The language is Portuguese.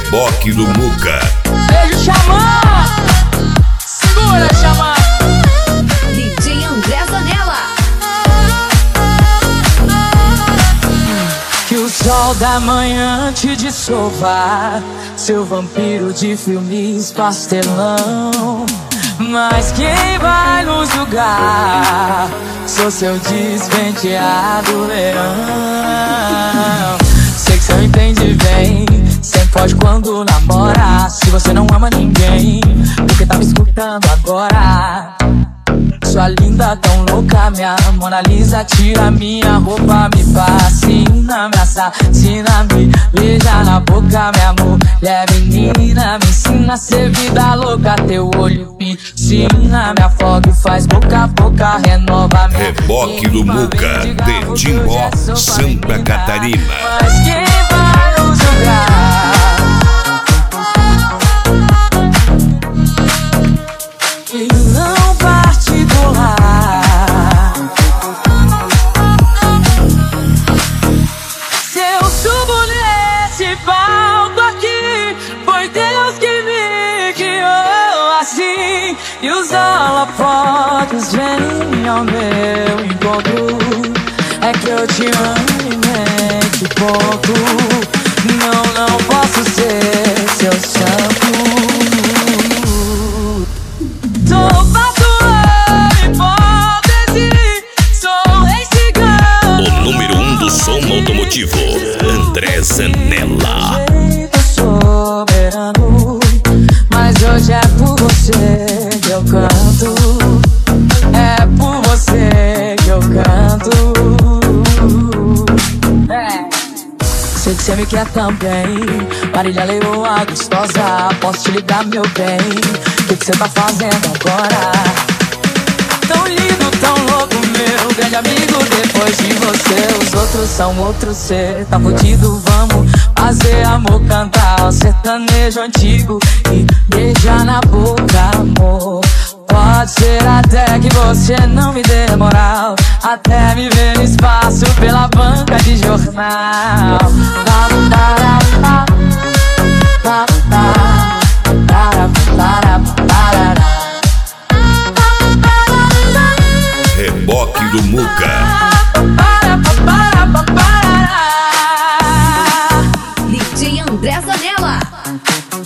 Reboque do Muca. Beijo, Xamã! Segura, Xamã! DJ André Zanella. Que o sol da manhã te dissolva, seu vampiro de filmes pastelão. Mas quem vai nos julgar? Sou seu despenteado verão. Sei que cê entende bem, sempre pode quando namora. Se você não ama ninguém, por que tá me escutando agora? Sua linda tão louca, minha Mona Lisa. Tira minha roupa, me fascina, me assassina, me beija na boca, minha mulher menina. Me ensina a ser vida louca, teu olho piscina, me afoga e faz boca a boca, renova minha Reboque do Muca, de Timbó, Santa Catarina. Mas quem vai nos julgar? Quem não parte do lar? Se eu subo nesse palco aqui, foi Deus que me guiou assim. E os holofotes vêm ao meu encontro. É que eu te amo e mente pouco. Não posso ser seu santo. Sou patrão, hipótese, sou rei cigano. O número 1 do som automotivo, André Zanella. Soberano, mas hoje é por você que eu canto. É por você que eu canto. Sei que você me quer também, Marília Leoa gostosa. Posso te ligar, meu bem? O que você tá fazendo agora? Tão lindo, tão louco, meu grande amigo. Depois de você, os outros são outros. Cê tá fudido, vamos fazer amor, cantar o sertanejo antigo e beijar na boca, amor. Pode ser até que você não me dê moral, até me ver no espaço pela banca de jornal. Reboque do Muca. DJ André Zanella.